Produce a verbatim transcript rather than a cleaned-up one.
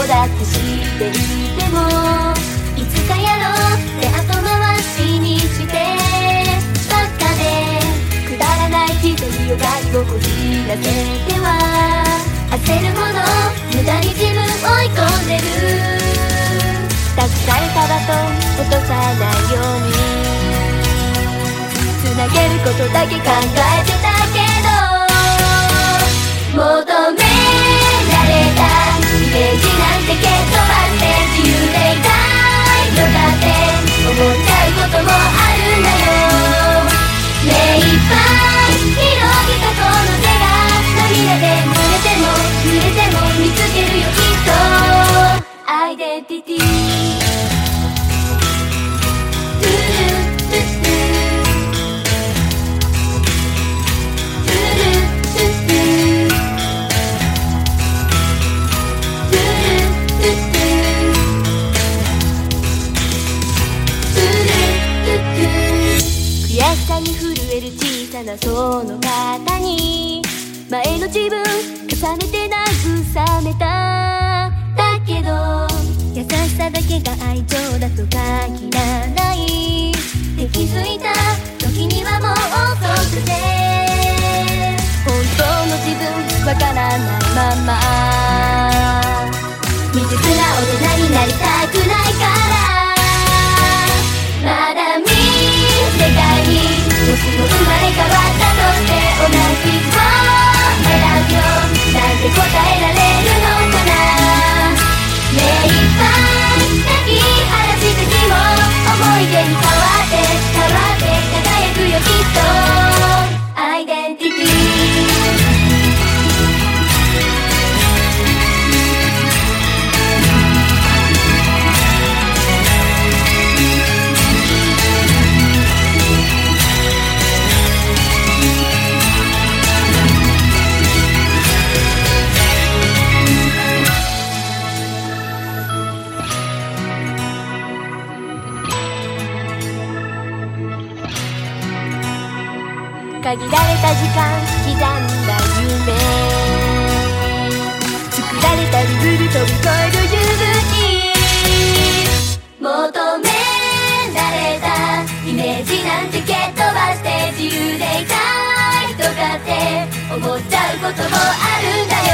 だって知っていても、いつかやろうって後回しにしてばっかで、くだらない日々を外国知らせては焦るほど無駄に自分追い込んでる。託されたバトン落とさないようにつなげることだけ考えてたけど、求められたイメージなんて蹴っ飛ばして自由でいたいとかって思っちゃうこともあるんだよ。目いっぱい広げたこの手が涙で濡れても濡れても見つけるよきっとアイデンティティ。悔しさに震える小さなその肩に前の自分重ねて慰めた。だけど優しさだけが愛情だと限らないって気づいた時にはもう遅くて、本当の自分わからないまま未熟な大人になりたくないから、まだ見世界にもしも生まれ変わったとして同じを選ぶよなんて答えられるのかな。目いっぱい泣き晴らした日も思い出に変わって変わって輝くよきっとアイデンティティ。限られた時間刻んだ夢作られたルール飛び越える勇気、求められたイメージなんて蹴っ飛ばして自由でいたいとかって思っちゃうこともあるんだよ。